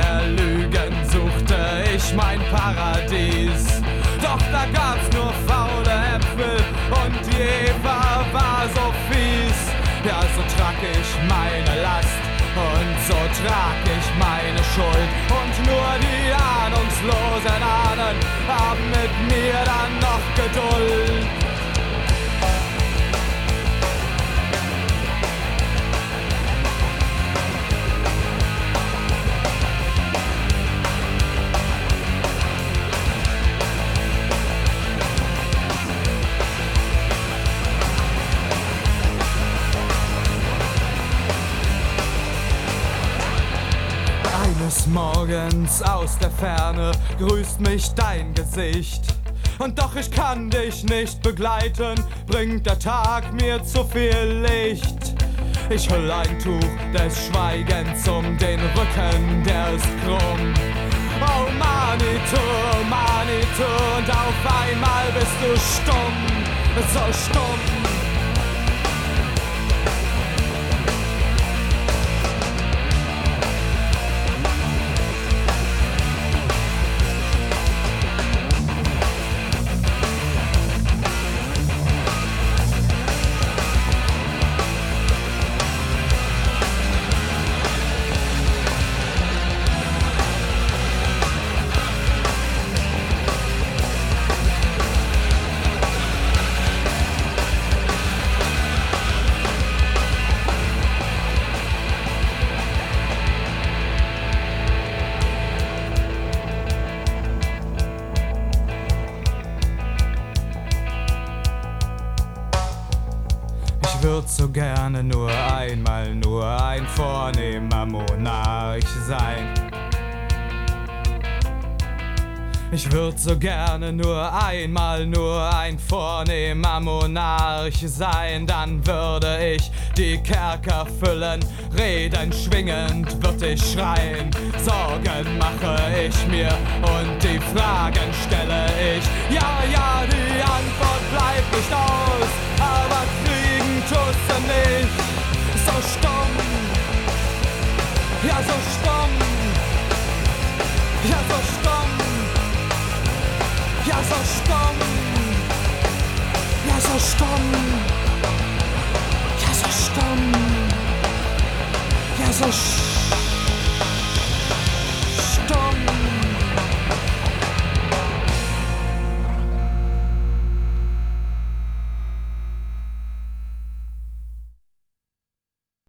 der Lügen suchte ich mein Paradies. Doch da gab's nur faule Äpfel und die Eva war so fies. Ja, so trag ich meine Last und so trag ich meine Schuld. Und nur die ahnungslosen Ahnen haben mit mir dann noch Geduld. Eines Morgens aus der Ferne grüßt mich dein Gesicht. Und doch ich kann dich nicht begleiten, bringt der Tag mir zu viel Licht. Ich hüll ein Tuch des Schweigens um den Rücken, der ist krumm. Oh Manitou, Manitou, und auf einmal bist du stumm, so stumm. Ich würd so gerne nur ein vornehmer Monarch sein. Ich würd so gerne nur ein vornehmer Monarch sein. Dann würde ich die Kerker füllen, Reden schwingend würd ich schreien. Sorgen mache ich mir und die Fragen stelle ich. Ja, ja, die Antwort bleibt nicht aus, aber kriegen tust du nicht. So stumm, ja so stumm, ja so stumm, ja so stumm, ja so stumm, ja so stumm, ja so stumm.